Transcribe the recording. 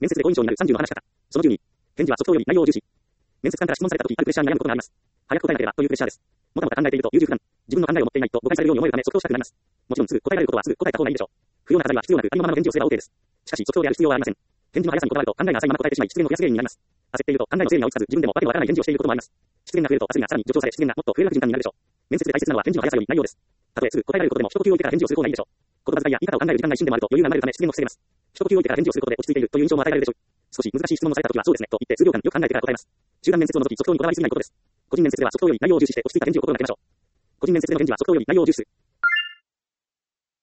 面接で好印象になる30の話し方。その12。返事は即答より内容を重視。面接官から質問されたとき、あるプレッシャーに悩むことがあります。早く答えなければというプレッシャーです。もたもた考えていると優柔不断。自分の考えを持っていないと誤解されるように思えるため即答したくなります。もちろんすぐ答えられることはすぐ答えた方がいいでしょう。不要な飾りは必要なくありのままの返事をすれば OK です。しかし即答である必要はありません。返事の速さにこだわると考えが浅いまま答えてしまい失言の増やす原因になります。焦っていると考えの整理が追いつかず自分でもわけのわからない返事をしていることもあります。失言が増えると焦りがさらに助長され失言がもっと増える悪循環になるでしょう。面接で大切なのは返事の速さより内容です。たとえすぐ答えられることでも一呼吸を置いてから返事をする方がいいでしょう。言葉遣いや言い方を考える時間が一瞬でもあると余裕が生まれるため失言を防げます。一呼吸を置いてから返事をすることで落ち着いているという印象も与えられるでしょう。少し難しい質問をされたときはそうですねと言って数秒間よく考えてから答えます。集団面接を除き即答にこだわりすぎないことです。個人面接では即答より内容を重視して落ち着いた返事を心がけましょう。個人面接での返事は即答より内容を重視する。